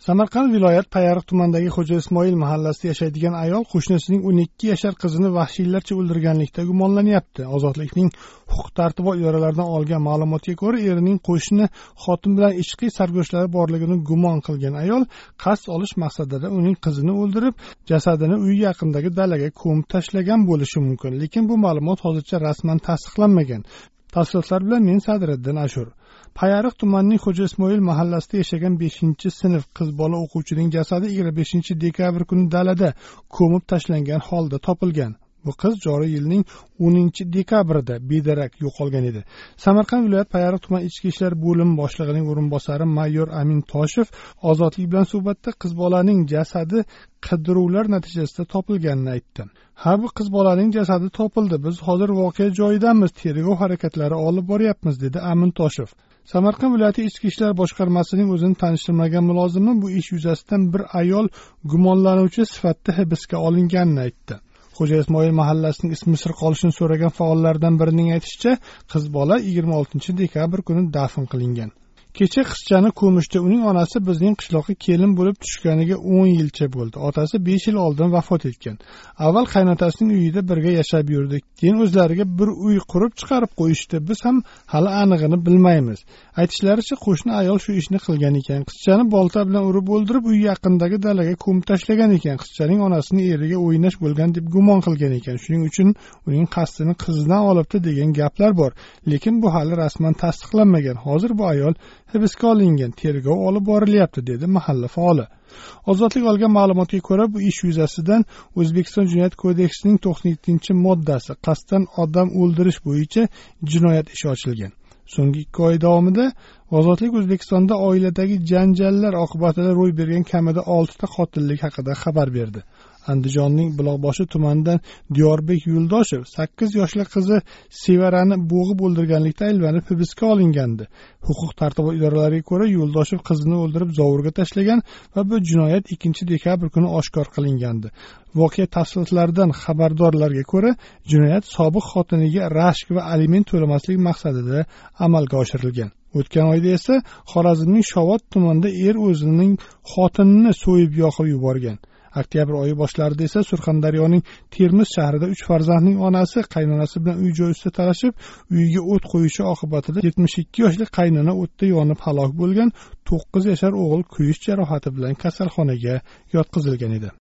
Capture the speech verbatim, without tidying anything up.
Samarqand viloyat Payariq tumanidagi Xo'ja Ismoil mahallasida yashaydigan ayol qo'shnisining o'n ikki yashar qizini vahshiylarcha o'ldirganlikda gumonlanyapti. Ozodlikning huquq-tartibot idoralaridan olgan ma'lumotga ko'ra, erining qo'shni xotin bilan ishqiy sarguzashtlari borligini gumon qilgan ayol qasd olish maqsadida uning qizini o'ldirib, jasadini uy yaqinidagi dalaga ko'mib tashlagan bo'lishi mumkin, lekin bu ma'lumot hozircha rasman tasdiqlanmagan. Tafsilotlar bilan men Sadriddin Ashur. Payariq tumanining Xo'ja Ismoil mahallasida yashagan beshinchi sinf qiz bola o'quvchining jasadi yigirma beshinchi dekabr kuni dalada ko'mib tashlangan holda topilgan. Bu qiz joriy yilning o'ninchi dekabrida bedarak yo'qolgan edi. Samarqand viloyat Payariq tuman ichki ishlar bo'limi boshlig'ining o'rinbosari mayor Amin Toshev Ozodlik bilan suhbatda qiz bolaning jasadi qidiruvlar natijasida topilganini aytdi. Ha, bu qiz bolaning jasadi topildi. Biz hozir voqea joyidamiz, tergov harakatlari olib boryapmiz, dedi Amin Toshev. Samarqand viloyati ichki ishlar boshqarmasining o'zini tanishtirmagan mulozimi bu ish yuzasidan bir ayol gumonlanuvchi sifatida hibsga olinganini aytdi. Xo'ja Ismoil mahallasining ismi sir qolishini so'ragan faollardan birining aytishicha, qiz bola yigirma oltinchi dekabr kuni dafn qilingan. Kecha qizchani ko'mishda uning onasi bizning qishloqqa kelin bo'lib tushganiga o'n yilcha bo'ldi. Otasi besh yil oldin vafot etgan. Avval qaynotasining uyida birga yashab yurdik. Keyin o'zlariga bir uy qurib chiqarib qo'yishdi. Biz ham hali aniqini bilmaymiz. Aytishlaricha, qo'shni ayol shu ishni qilgan ekan. Qizchani bolta bilan urib o'ldirib, uy yaqinidagi dalaga ko'mib tashlagan ekan. Qizchaning onasining eriga o'ynash bo'lgan deb gumon qilgan ekan. Shuning uchun uning qasdini qizidan olibdi degan gaplar bor. Lekin bu hali rasman tasdiqlanmagan. Hozir bu ayol hibsga olingan, tergov olib borilyapti, dedi mahalla faoli. Ozodlik olgan ma'lumotga ko'ra, bu ish yuzasidan O'zbekiston Jinoyat kodeksining to'qson yettinchi moddasi qasddan odam o'ldirish bo'yicha jinoyat ishi ochilgan. So'nggi ikki oy davomida Ozodlik O'zbekistonda oiladagi janjallar oqibatida ro'y bergan kamida oltita qotillik haqida xabar berdi. Andijonning Buloqboshi tumanidan Diyorbek Yuldoshev sakkiz yoshli qizi Sevarani bo'g'ib o'ldirganlikda ayblanib hibsga olingandi. Huquq tartibot idoralariga ko'ra, Yuldoshev qizini o'ldirib zovurga tashlagan va bu jinoyat ikkinchi dekabr kuni oshkor qilingandi. Voqea tafsilotlaridan xabardorlarga ko'ra, jinoyat sobiq xotiniga rashk va aliment to'lamaslik maqsadida amalga oshirilgan. O'tgan oyda esa Xorazmning Shovot tumanida er o'zining xotinini so'yib yoqib yuborgan. Oktyabr oyi boshlarida esa Surxondaryoning Termiz shahrida uch farzandning onasi qaynonasi bilan uy joy ustida talashib, uyiga o't qo'yishi oqibatida yetmish ikki yoshli qaynona o'tda yonib halok bo'lgan, to'qqiz yashar o'g'il kuyish jarohati bilan kasalxonaga yotqizilgan edi.